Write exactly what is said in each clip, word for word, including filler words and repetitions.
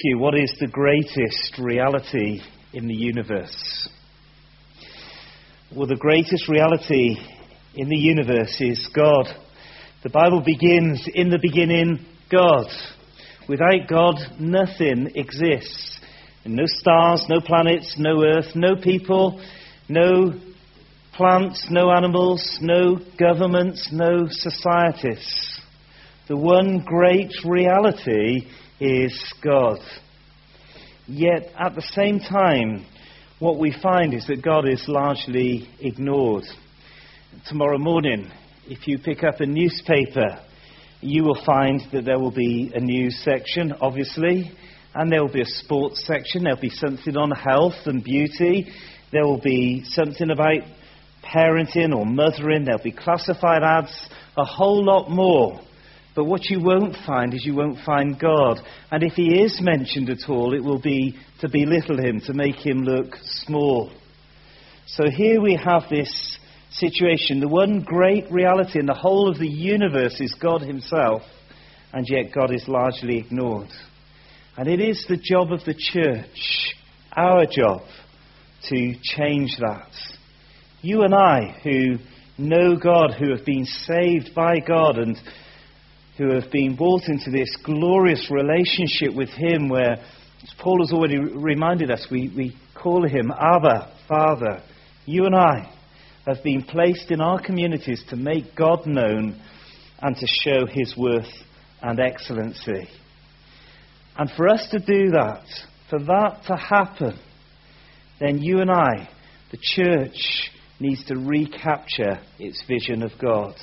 you, what is the greatest reality in the universe? Well, the greatest reality in the universe is God. The Bible begins, in the beginning, God. Without God, nothing exists. No stars, no planets, no earth, no people, no plants, no animals, no governments, no societies. The one great reality is God. Yet at the same time, what we find is that God is largely ignored. Tomorrow morning, if you pick up a newspaper, you will find that there will be a news section, obviously, and there will be a sports section. There will be something on health and beauty. There will be something about parenting or mothering. There will be classified ads, a whole lot more. But what you won't find is you won't find God. And if he is mentioned at all, it will be to belittle him, to make him look small. So here we have this situation. The one great reality in the whole of the universe is God himself, and yet God is largely ignored. And it is the job of the church, our job, to change that. You and I, who know God, who have been saved by God and who have been brought into this glorious relationship with him where, as Paul has already reminded us, we, we call him Abba, Father. You and I have been placed in our communities to make God known and to show his worth and excellency. And for us to do that, for that to happen, then you and I, the church, needs to recapture its vision of God.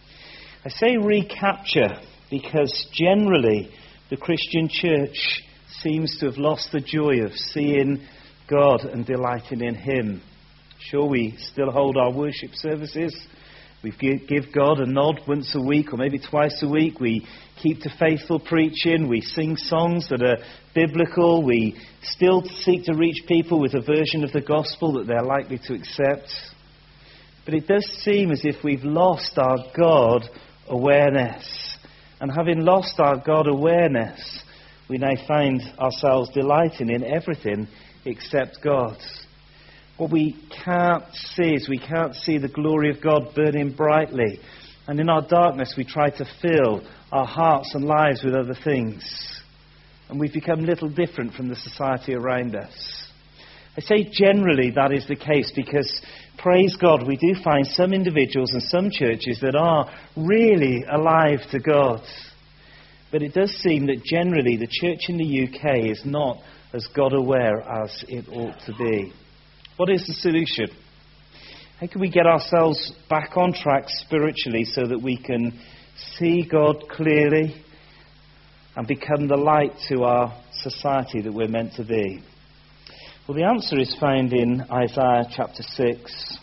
I say recapture because generally the Christian church seems to have lost the joy of seeing God and delighting in him. Sure, we still hold our worship services. We give God a nod once a week or maybe twice a week. We keep to faithful preaching. We sing songs that are biblical. We still seek to reach people with a version of the gospel that they're likely to accept. But it does seem as if we've lost our God awareness. And having lost our God awareness, we now find ourselves delighting in everything except God. What we can't see is we can't see the glory of God burning brightly. And in our darkness we try to fill our hearts and lives with other things. And we've become little different from the society around us. I say generally that is the case because, praise God, we do find some individuals and some churches that are really alive to God. But it does seem that generally the church in the U K is not as God aware as it ought to be. What is the solution? How can we get ourselves back on track spiritually so that we can see God clearly and become the light to our society that we're meant to be? Well, the answer is found in Isaiah chapter six.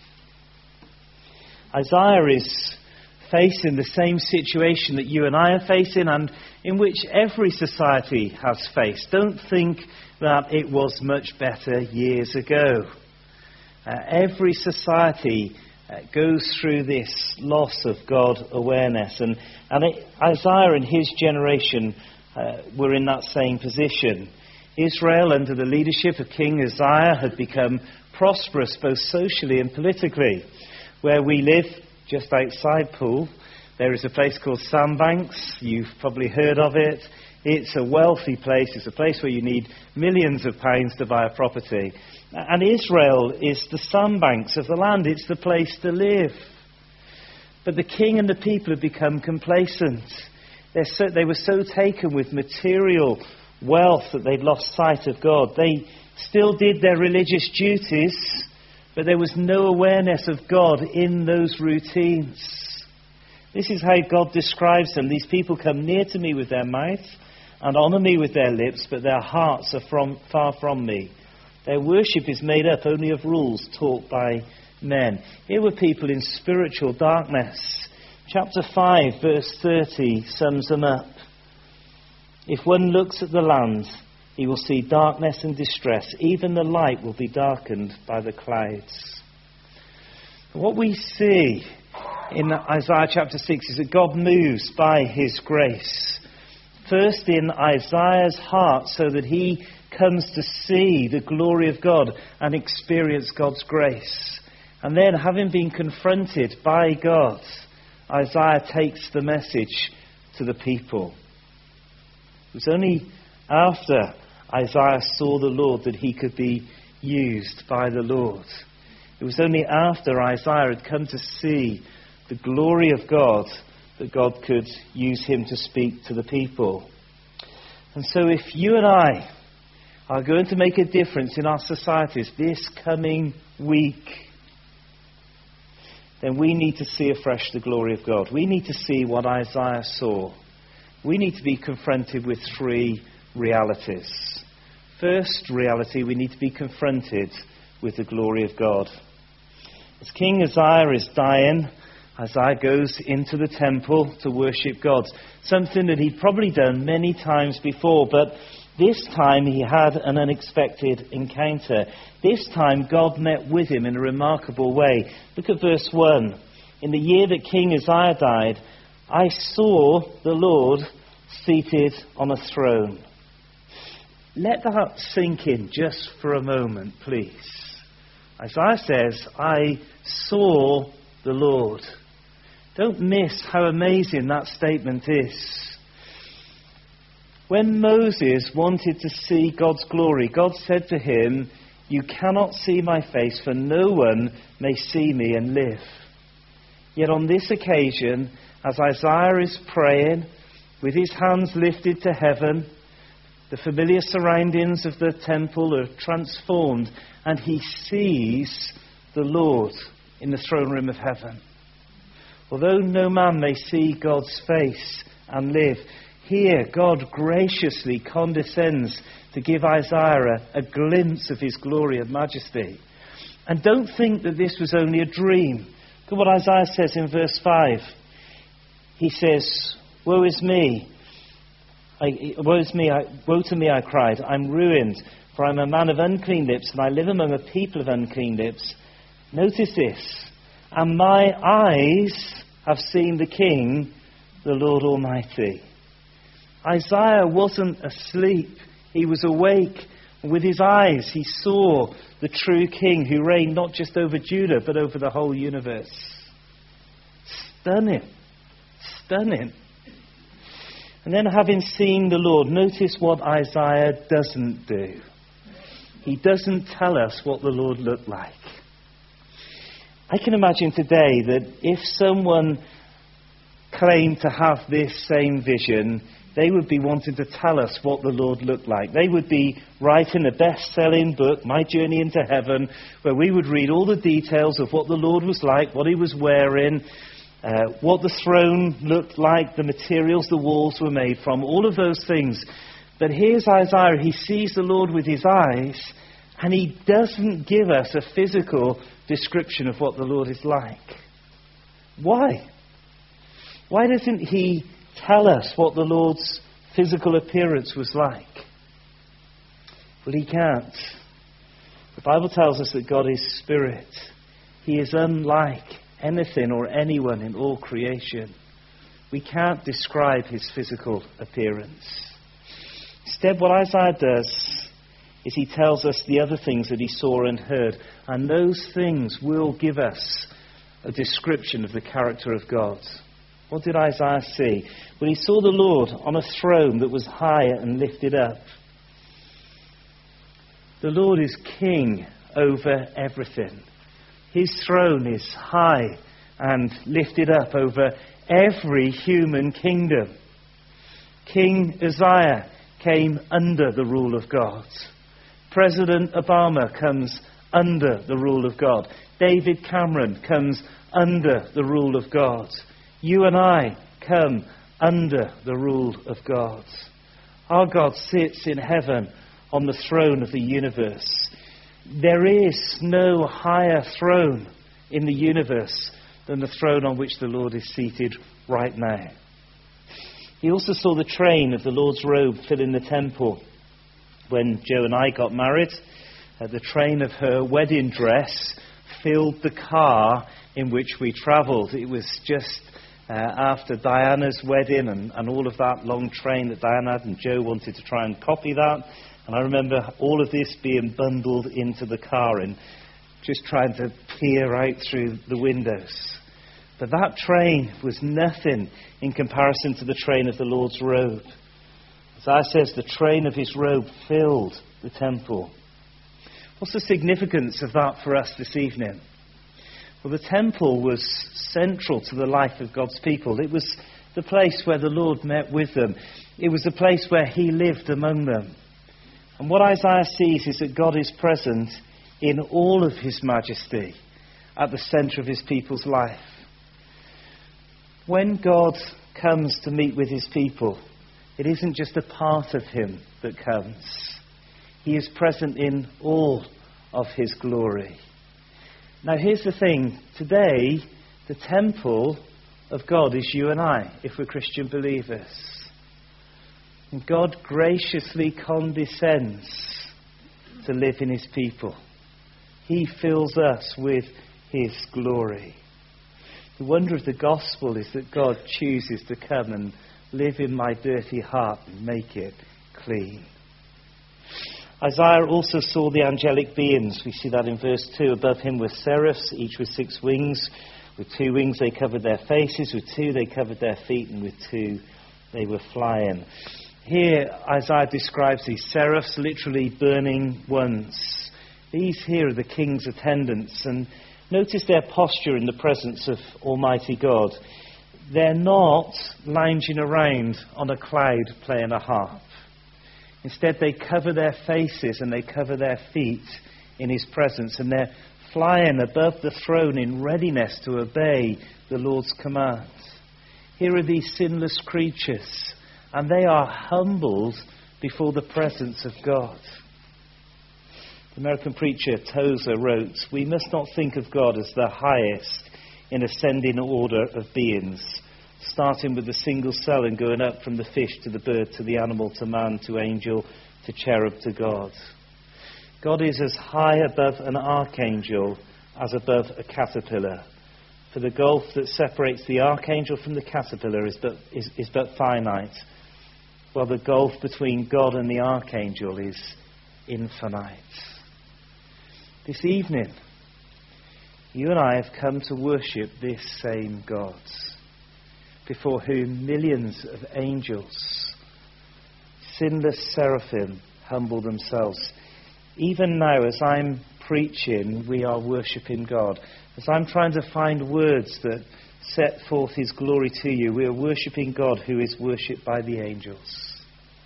Isaiah is facing the same situation that you and I are facing and in which every society has faced. Don't think that it was much better years ago. Uh, every society uh, goes through this loss of God awareness. And, and it, Isaiah and his generation uh, were in that same position. Israel, under the leadership of King Uzziah, had become prosperous both socially and politically. Where we live, just outside Poole, there is a place called Sandbanks. You've probably heard of it. It's a wealthy place. It's a place where you need millions of pounds to buy a property. And Israel is the sandbanks of the land. It's the place to live. But the king and the people have become complacent. They're so, they were so taken with material wealth that they'd lost sight of God. They still did their religious duties, but there was no awareness of God in those routines. This is how God describes them. These people come near to me with their mouth and honour me with their lips, but their hearts are from, far from me. Their worship is made up only of rules taught by men. Here were people in spiritual darkness. Chapter five, verse thirty sums them up. If one looks at the land, he will see darkness and distress. Even the light will be darkened by the clouds. What we see in Isaiah chapter six is that God moves by his grace. First in Isaiah's heart so that he comes to see the glory of God and experience God's grace. And then, having been confronted by God, Isaiah takes the message to the people. It was only after Isaiah saw the Lord that he could be used by the Lord. It was only after Isaiah had come to see the glory of God that God could use him to speak to the people. And so if you and I are going to make a difference in our societies this coming week, then we need to see afresh the glory of God. We need to see what Isaiah saw. We need to be confronted with three realities. First reality, we need to be confronted with the glory of God. As King Uzziah is dying, Isaiah goes into the temple to worship God. Something that he'd probably done many times before, but this time he had an unexpected encounter. This time God met with him in a remarkable way. Look at verse one. In the year that King Uzziah died, I saw the Lord seated on a throne. Let that sink in just for a moment, please. Isaiah says, I saw the Lord. Don't miss how amazing that statement is. When Moses wanted to see God's glory, God said to him, you cannot see my face, for no one may see me and live. Yet on this occasion, as Isaiah is praying, with his hands lifted to heaven, the familiar surroundings of the temple are transformed, and he sees the Lord in the throne room of heaven. Although no man may see God's face and live, here God graciously condescends to give Isaiah a, a glimpse of his glory and majesty. And don't think that this was only a dream. Look at what Isaiah says in verse five. He says, Woe is me. I, woe is me, I, woe to me, I cried. I'm ruined, for I'm a man of unclean lips, and I live among a people of unclean lips. Notice this. And my eyes have seen the King, the Lord Almighty. Isaiah wasn't asleep. He was awake. With his eyes, he saw the true King who reigned not just over Judah, but over the whole universe. Stunning. Stunning. And then, having seen the Lord, notice what Isaiah doesn't do. He doesn't tell us what the Lord looked like. I can imagine today that if someone claimed to have this same vision, they would be wanting to tell us what the Lord looked like. They would be writing a best-selling book, My Journey into Heaven, where we would read all the details of what the Lord was like, what he was wearing, uh, what the throne looked like, the materials the walls were made from, all of those things. But here's Isaiah. He sees the Lord with his eyes, and he doesn't give us a physical description of what the Lord is like. Why? Why doesn't he tell us what the Lord's physical appearance was like? Well, he can't. The Bible tells us that God is spirit. He is unlike anything or anyone in all creation. We can't describe his physical appearance. Instead, what Isaiah does is he tells us the other things that he saw and heard. And those things will give us a description of the character of God. What did Isaiah see? Well, he saw the Lord on a throne that was high and lifted up. The Lord is king over everything. His throne is high and lifted up over every human kingdom. King Uzziah came under the rule of God. President Obama comes under the rule of God. David Cameron comes under the rule of God. You and I come under the rule of God. Our God sits in heaven on the throne of the universe. There is no higher throne in the universe than the throne on which the Lord is seated right now. He also saw the train of the Lord's robe filling the temple. When Jo and I got married, uh, the train of her wedding dress filled the car in which we travelled. It was just uh, after Diana's wedding and, and all of that long train that Diana had, and Joe wanted to try and copy that. And I remember all of this being bundled into the car and just trying to peer out through the windows. But that train was nothing in comparison to the train of the Lord's robe. Isaiah says the train of his robe filled the temple. What's the significance of that for us this evening? Well, the temple was central to the life of God's people. It was the place where the Lord met with them. It was the place where he lived among them. And what Isaiah sees is that God is present in all of his majesty at the centre of his people's life. When God comes to meet with his people, it isn't just a part of him that comes. He is present in all of his glory. Now here's the thing. Today, the temple of God is you and I, if we're Christian believers. And God graciously condescends to live in his people. He fills us with his glory. The wonder of the gospel is that God chooses to come and live in my dirty heart and make it clean. Isaiah also saw the angelic beings. We see that in verse two. Above him were seraphs, each with six wings. With two wings they covered their faces, with two they covered their feet, and with two they were flying. Here Isaiah describes these seraphs, literally burning ones. These here are the king's attendants, and notice their posture in the presence of Almighty God. They're not lounging around on a cloud playing a harp. Instead, they cover their faces and they cover their feet in his presence, and they're flying above the throne in readiness to obey the Lord's commands. Here are these sinless creatures, and they are humbled before the presence of God. The American preacher Tozer wrote, "We must not think of God as the highest in ascending order of beings, starting with the single cell and going up from the fish to the bird to the animal to man to angel to cherub to God. God is as high above an archangel as above a caterpillar. For the gulf that separates the archangel from the caterpillar is but, is, is but finite, while the gulf between God and the archangel is infinite." This evening, you and I have come to worship this same God, before whom millions of angels, sinless seraphim, humble themselves. Even now, as I'm preaching, we are worshipping God. As I'm trying to find words that set forth his glory to you, we are worshipping God who is worshipped by the angels.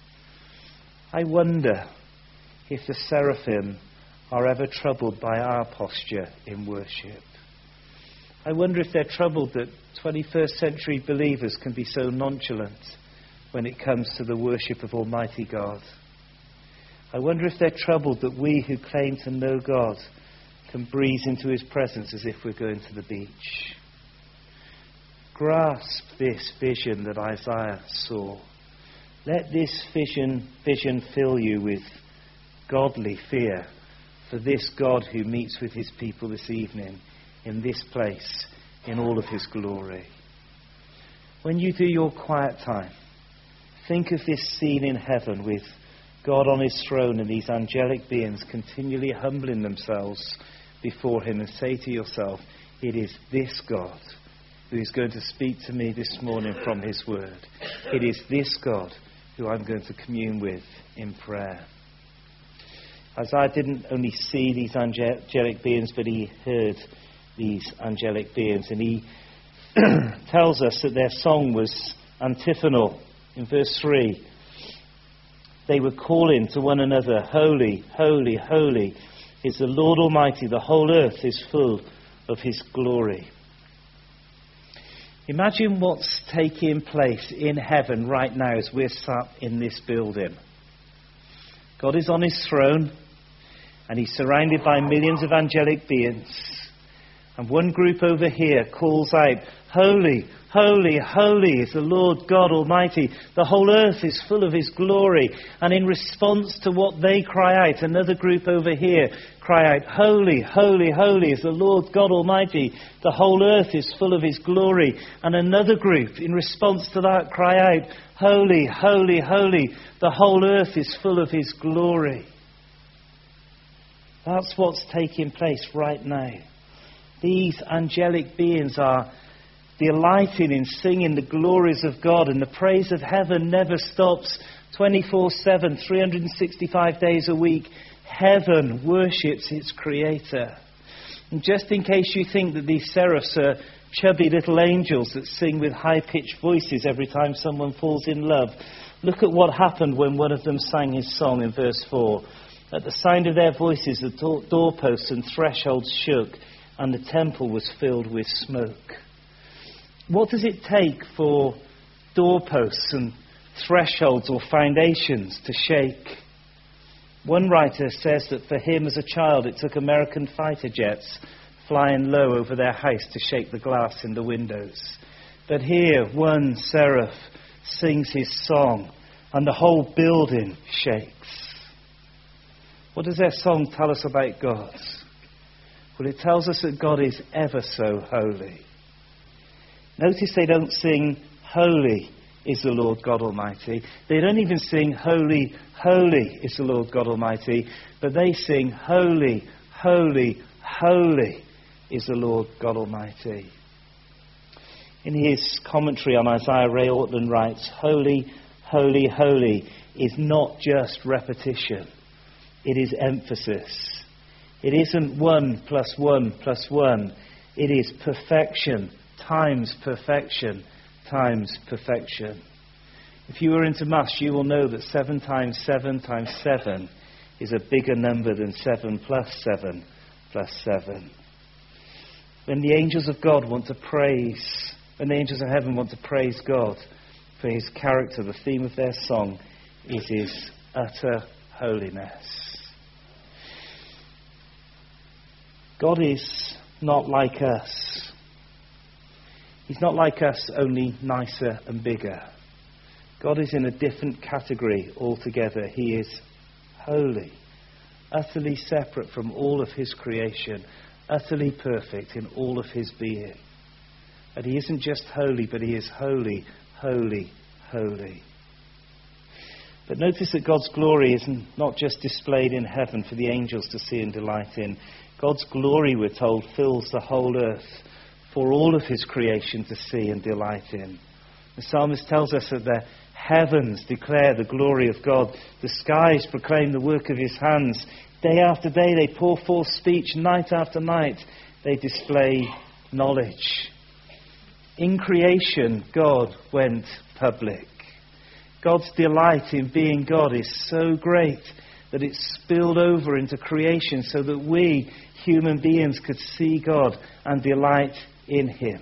I wonder if the seraphim are ever troubled by our posture in worship. I wonder if they're troubled that twenty-first century believers can be so nonchalant when it comes to the worship of Almighty God. I wonder if they're troubled that we who claim to know God can breeze into his presence as if we're going to the beach. Grasp this vision that Isaiah saw. Let this vision, vision fill you with godly fear for this God who meets with his people this evening in this place in all of his glory. When you do your quiet time, think of this scene in heaven with God on his throne and these angelic beings continually humbling themselves before him, and say to yourself, it is this God who is going to speak to me this morning from his word. It is this God who I'm going to commune with in prayer. Isaiah didn't only see these angelic beings, but he heard these angelic beings. And he tells us that their song was antiphonal. In verse three, they were calling to one another, "Holy, holy, holy is the Lord Almighty. The whole earth is full of his glory." Imagine what's taking place in heaven right now as we're sat in this building. God is on his throne, and he's surrounded by millions of angelic beings. And one group over here calls out, "Holy, holy, holy is the Lord God Almighty. The whole earth is full of his glory." And in response to what they cry out, another group over here cry out, "Holy, holy, holy is the Lord God Almighty. The whole earth is full of his glory." And another group, in response to that, cry out, "Holy, holy, holy, the whole earth is full of his glory." That's what's taking place right now. These angelic beings are delighting in singing the glories of God, and the praise of heaven never stops. twenty-four seven, three hundred sixty-five days a week, heaven worships its creator. And just in case you think that these seraphs are chubby little angels that sing with high-pitched voices every time someone falls in love, look at what happened when one of them sang his song in verse four. At the sound of their voices, the door- doorposts and thresholds shook, and the temple was filled with smoke. What does it take for doorposts and thresholds or foundations to shake? One writer says that for him as a child it took American fighter jets flying low over their house to shake the glass in the windows. But here one seraph sings his song and the whole building shakes. What does their song tell us about God? Well, it tells us that God is ever so holy. Notice they don't sing, "Holy is the Lord God Almighty." They don't even sing, "Holy, holy is the Lord God Almighty." But they sing, "Holy, holy, holy is the Lord God Almighty." In his commentary on Isaiah, Ray Ortlund writes, "Holy, holy, holy is not just repetition. It is emphasis. It isn't one plus one plus one. It is perfection times perfection times perfection." If you are into maths, you will know that seven times seven times seven is a bigger number than seven plus seven plus seven. When the angels of God want to praise, when the angels of heaven want to praise God for his character, the theme of their song is his utter holiness. God is not like us. He's not like us, only nicer and bigger. God is in a different category altogether. He is holy, utterly separate from all of his creation, utterly perfect in all of his being. And he isn't just holy, but he is holy, holy, holy. But notice that God's glory is not just displayed in heaven for the angels to see and delight in. God's glory, we're told, fills the whole earth for all of his creation to see and delight in. The psalmist tells us that the heavens declare the glory of God. The skies proclaim the work of his hands. Day after day they pour forth speech. Night after night they display knowledge. In creation, God went public. God's delight in being God is so great that it spilled over into creation so that we, human beings, could see God and delight in him.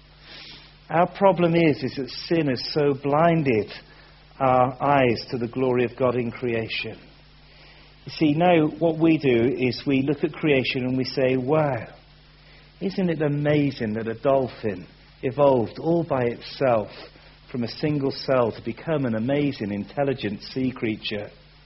Our problem is, is that sin has so blinded our eyes to the glory of God in creation. You see, now what we do is we look at creation and we say, "Wow, isn't it amazing that a dolphin evolved all by itself from a single cell to become an amazing, intelligent sea creature?"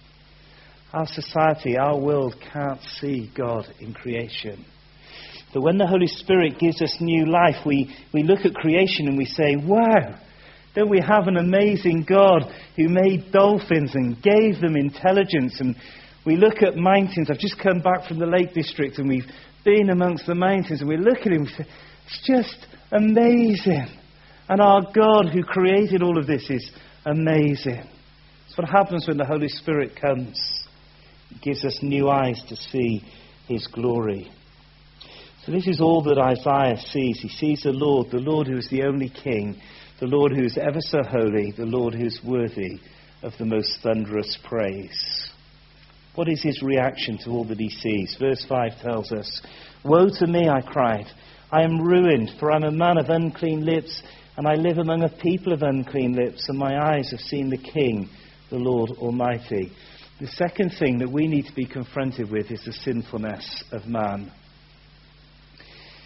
Our society, our world can't see God in creation. But when the Holy Spirit gives us new life, we, we look at creation and we say, "Wow, don't we have an amazing God who made dolphins and gave them intelligence?" And we look at mountains. I've just come back from the Lake District and we've been amongst the mountains and we look at him and we say, it's just amazing. And our God who created all of this is amazing. That's what happens when the Holy Spirit comes. It gives us new eyes to see his glory. So this is all that Isaiah sees. He sees the Lord, the Lord who is the only King, the Lord who is ever so holy, the Lord who is worthy of the most thunderous praise. What is his reaction to all that he sees? Verse five tells us, "Woe to me," I cried. "I am ruined, for I am a man of unclean lips, and I live among a people of unclean lips, and my eyes have seen the King, the Lord Almighty." The second thing that we need to be confronted with is the sinfulness of man.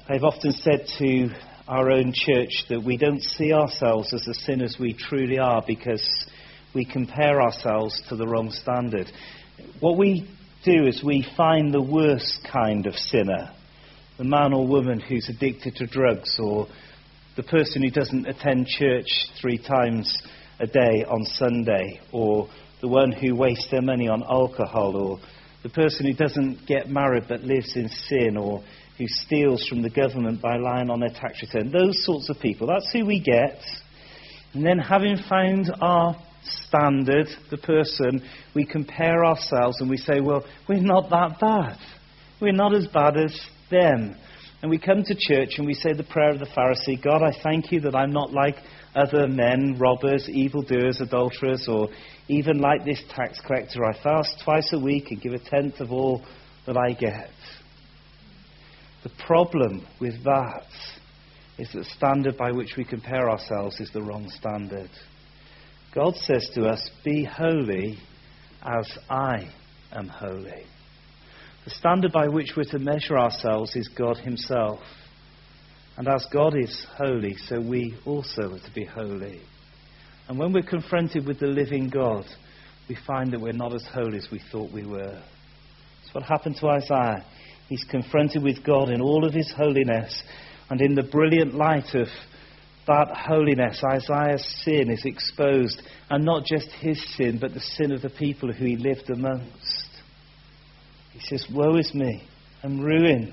I've often said to our own church that we don't see ourselves as the sinners we truly are because we compare ourselves to the wrong standard. What we do is we find the worst kind of sinner, the man or woman who's addicted to drugs, or the person who doesn't attend church three times a day on Sunday, or the one who wastes their money on alcohol, or the person who doesn't get married but lives in sin, or who steals from the government by lying on their tax return. Those sorts of people, that's who we get. And then having found our standard, the person, we compare ourselves and we say, well, we're not that bad. We're not as bad as them. And we come to church and we say the prayer of the Pharisee, God, I thank you that I'm not like other men, robbers, evildoers, adulterers, or even like this tax collector. I fast twice a week and give a tenth of all that I get. The problem with that is that the standard by which we compare ourselves is the wrong standard. God says to us, be holy as I am holy. The standard by which we're to measure ourselves is God himself. And as God is holy, so we also are to be holy. And when we're confronted with the living God, we find that we're not as holy as we thought we were. That's what happened to Isaiah. He's confronted with God in all of his holiness. And in the brilliant light of that holiness, Isaiah's sin is exposed. And not just his sin, but the sin of the people who he lived amongst. He says, woe is me, I'm ruined.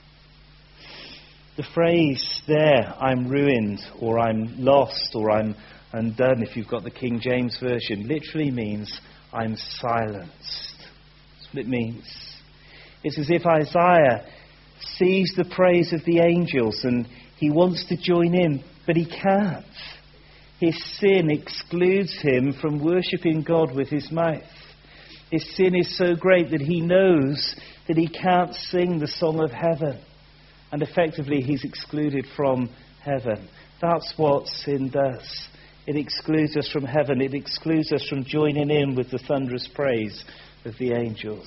The phrase there, I'm ruined, or I'm lost, or I'm undone, if you've got the King James Version, literally means I'm silenced. That's what it means. It's as if Isaiah sees the praise of the angels and he wants to join in, but he can't. His sin excludes him from worshipping God with his mouth. His sin is so great that he knows that he can't sing the song of heaven. And effectively he's excluded from heaven. That's what sin does. It excludes us from heaven. It excludes us from joining in with the thunderous praise of the angels.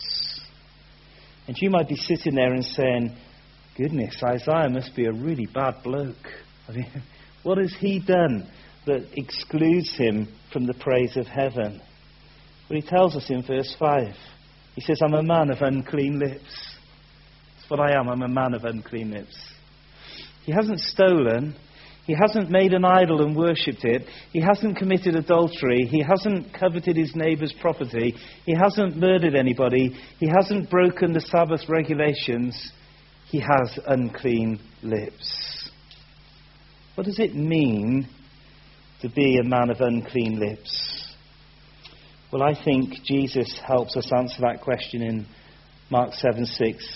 And you might be sitting there and saying, goodness, Isaiah must be a really bad bloke. I mean, what has he done that excludes him from the praise of heaven? Well, he tells us in verse five. He says, I'm a man of unclean lips. That's what I am. I'm a man of unclean lips. He hasn't stolen. He hasn't made an idol and worshipped it. He hasn't committed adultery. He hasn't coveted his neighbour's property. He hasn't murdered anybody. He hasn't broken the Sabbath regulations. He has unclean lips. What does it mean to be a man of unclean lips? Well, I think Jesus helps us answer that question in Mark seven six.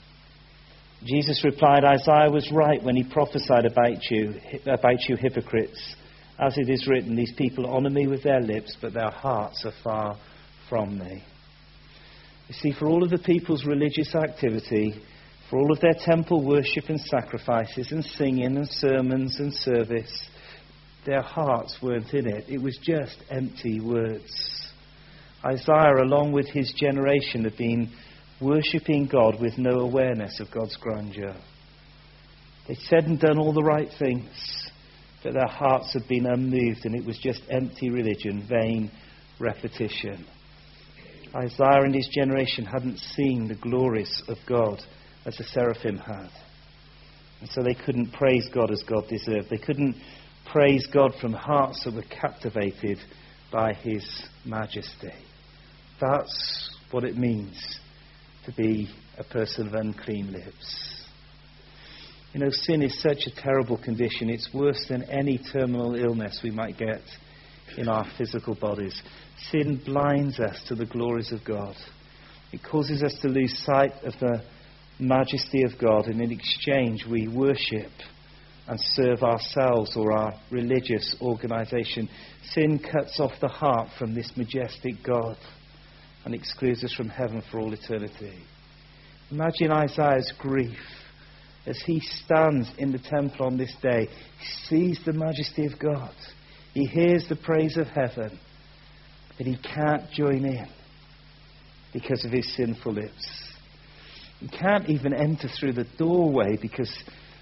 Jesus replied, Isaiah was right when he prophesied about you, about you hypocrites. As it is written, these people honour me with their lips, but their hearts are far from me. You see, for all of the people's religious activity, for all of their temple worship and sacrifices and singing and sermons and service, their hearts weren't in it. It was just empty words. Isaiah, along with his generation, had been worshipping God with no awareness of God's grandeur. They said and done all the right things, but their hearts had been unmoved, and it was just empty religion, vain repetition. Isaiah and his generation hadn't seen the glories of God as the seraphim had. And so they couldn't praise God as God deserved. They couldn't praise God from hearts that were captivated by his majesty. That's what it means to be a person of unclean lips. You know, sin is such a terrible condition. It's worse than any terminal illness we might get in our physical bodies. Sin blinds us to the glories of God. It causes us to lose sight of the majesty of God, and in exchange we worship and serve ourselves or our religious organisation. Sin cuts off the heart from this majestic God and excludes us from heaven for all eternity. Imagine Isaiah's grief as he stands in the temple on this day. He sees the majesty of God. He hears the praise of heaven, but he can't join in because of his sinful lips. He can't even enter through the doorway because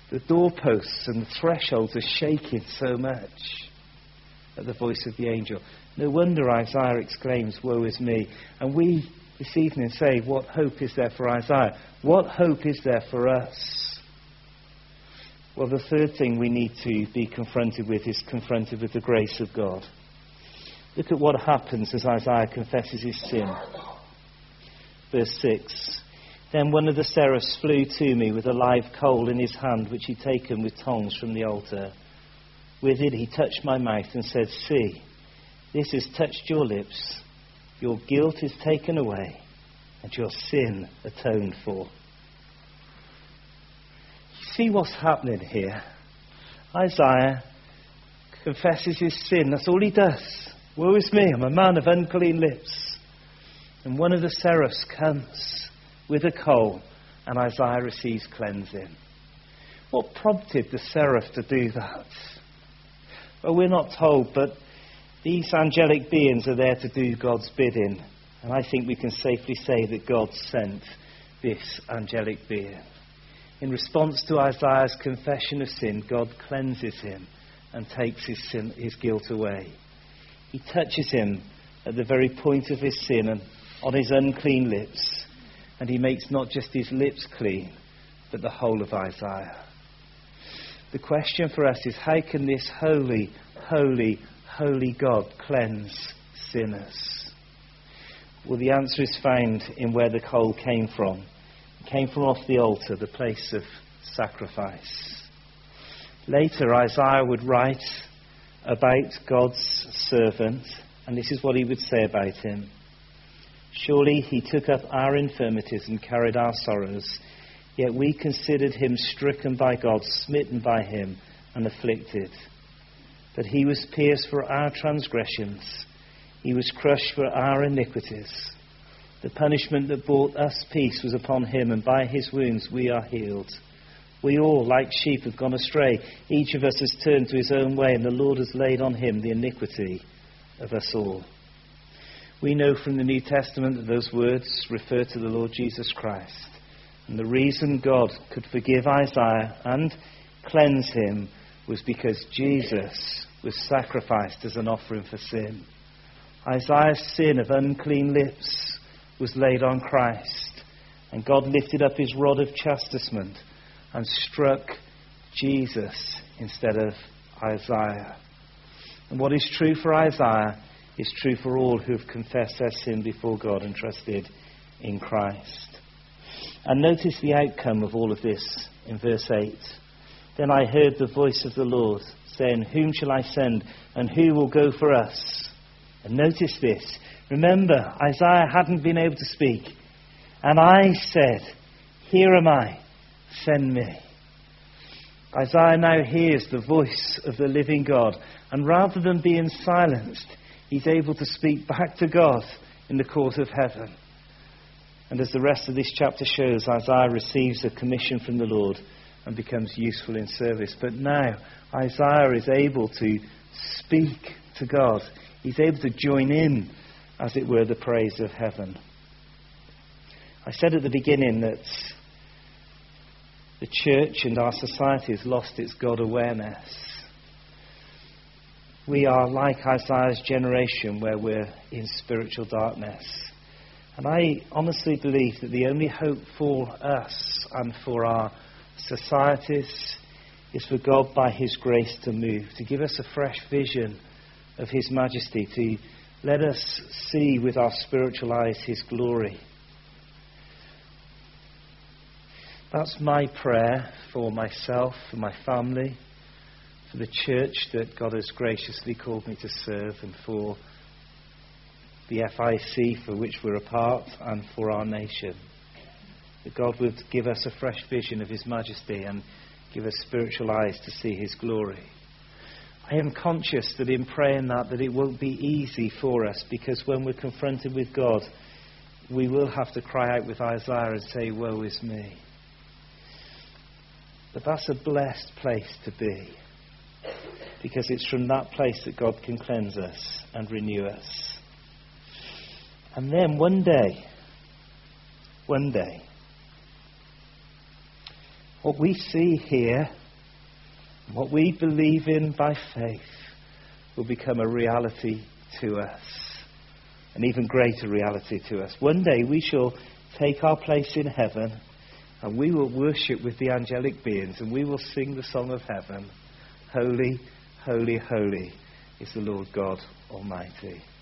The doorposts and the thresholds are shaking so much at the voice of the angel. No wonder Isaiah exclaims, "Woe is me." And we this evening say, what hope is there for Isaiah? What hope is there for us? Well, the third thing we need to be confronted with is confronted with the grace of God. Look at what happens as Isaiah confesses his sin. Verse six. Then one of the seraphs flew to me with a live coal in his hand, which he'd taken with tongs from the altar. With it he touched my mouth and said, "See, this has touched your lips. Your guilt is taken away and your sin atoned for." You see what's happening here? Isaiah confesses his sin. That's all he does. Woe is me, I'm a man of unclean lips. And one of the seraphs comes with a coal, and Isaiah receives cleansing. What prompted the seraph to do that? Well, we're not told, but these angelic beings are there to do God's bidding. And I think we can safely say that God sent this angelic being. In response to Isaiah's confession of sin, God cleanses him and takes his sin, his guilt away. He touches him at the very point of his sin and on his unclean lips. And he makes not just his lips clean, but the whole of Isaiah. The question for us is, how can this holy, holy, holy God cleanse sinners? Well, the answer is found in where the coal came from. It came from off the altar, the place of sacrifice. Later, Isaiah would write about God's servant, and this is what he would say about him. "Surely he took up our infirmities and carried our sorrows, yet we considered him stricken by God, smitten by him, and afflicted. But he was pierced for our transgressions, he was crushed for our iniquities. The punishment that brought us peace was upon him, and by his wounds we are healed. We all, like sheep, have gone astray. Each of us has turned to his own way, and the Lord has laid on him the iniquity of us all." We know from the New Testament that those words refer to the Lord Jesus Christ. And the reason God could forgive Isaiah and cleanse him was because Jesus was sacrificed as an offering for sin. Isaiah's sin of unclean lips was laid on Christ, and God lifted up his rod of chastisement and struck Jesus instead of Isaiah. And what is true for Isaiah is true for all who have confessed their sin before God and trusted in Christ. And notice the outcome of all of this in verse eight. "Then I heard the voice of the Lord saying, 'Whom shall I send, and who will go for us?'" And notice this. Remember, Isaiah hadn't been able to speak. "And I said, 'Here am I, send me.'" Isaiah now hears the voice of the living God, and rather than being silenced, he's able to speak back to God in the court of heaven. And as the rest of this chapter shows, Isaiah receives a commission from the Lord and becomes useful in service. But now Isaiah is able to speak to God. He's able to join in, as it were, the praise of heaven. I said at the beginning that the church and our society has lost its God awareness. We are like Isaiah's generation, where we're in spiritual darkness. And I honestly believe that the only hope for us and for our societies is for God, by his grace, to move, to give us a fresh vision of his majesty, to let us see with our spiritual eyes his glory. That's my prayer for myself, for my family, for the church that God has graciously called me to serve, and for the F I C for which we're a part, and for our nation. That God would give us a fresh vision of his majesty and give us spiritual eyes to see his glory. I am conscious that in praying that, that it won't be easy for us, because when we're confronted with God, we will have to cry out with Isaiah and say, "Woe is me." But that's a blessed place to be, because it's from that place that God can cleanse us and renew us. And then one day, one day, what we see here, what we believe in by faith, will become a reality to us. An even greater reality to us. One day we shall take our place in heaven, and we will worship with the angelic beings, and we will sing the song of heaven. Holy, holy, holy is the Lord God Almighty.